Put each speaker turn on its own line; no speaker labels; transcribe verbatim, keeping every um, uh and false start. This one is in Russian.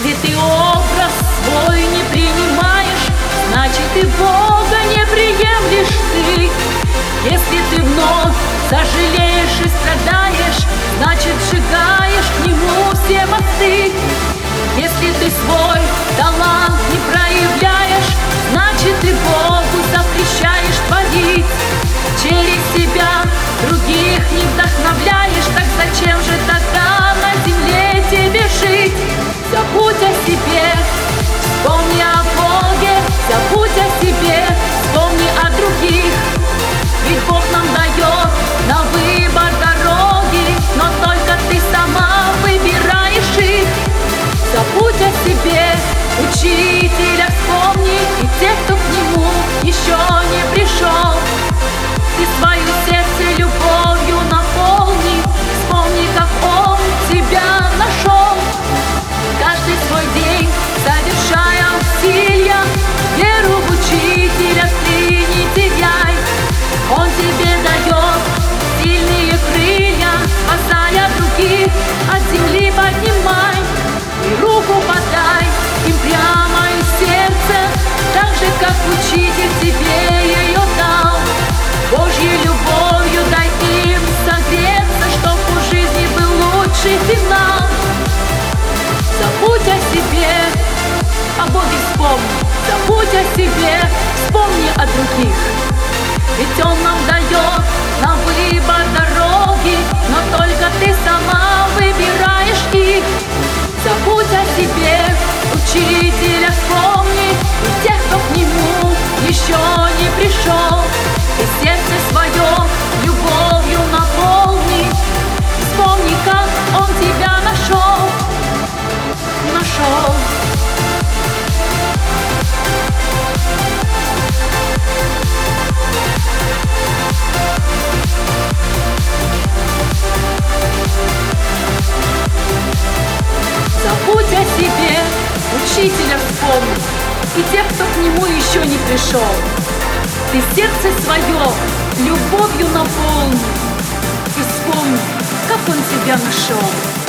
Если ты образ свой не принимаешь, значит и Бога не приемлешь ты. Если ты вновь сожалеешь и страдаешь, значит сжигаешь к Нему все мосты. Если ты свой талант не проявляешь, значит и Богу запрещаешь творить. Через себя других не вдохновляешь, так зачем же тогда на земле тебе жить? Забудь о себе, вспомни о Боге, забудь о себе, вспомни о других. Ведь Бог нам дает на выбор дороги, но только ты сама выбираешь их. Забудь о себе, учителя вспомни, и тех, кто к Нему еще не пришел. Ты свое сердце любовью наполни, вспомни, как Он тебя нашел. Каждый свой день, совершая усилия, веру в учителя ты не теряй. Он тебе дает сильные крылья, спасая других, от земли поднимай. И руку подай им прямо из сердца, так же, как учитель тебе ее дал. Божьей любовью дай им согреться, чтоб у жизни был лучший финал. Забудь о себе, о Боге вспомни, забудь о себе, вспомни о других. Ведь Он нам дает на выбор дороги, но только ты сама выбираешь их. Забудь о себе, учителя вспомни, и тех, кто к Нему еще не пришел. И сердце свое любовью наполни, вспомни, как Он тебя нашел, нашел. Забудь о себе, учителя вспомни, и тех, кто к Нему еще не пришел. Ты сердце свое любовью наполни, и вспомни, как Он тебя нашел.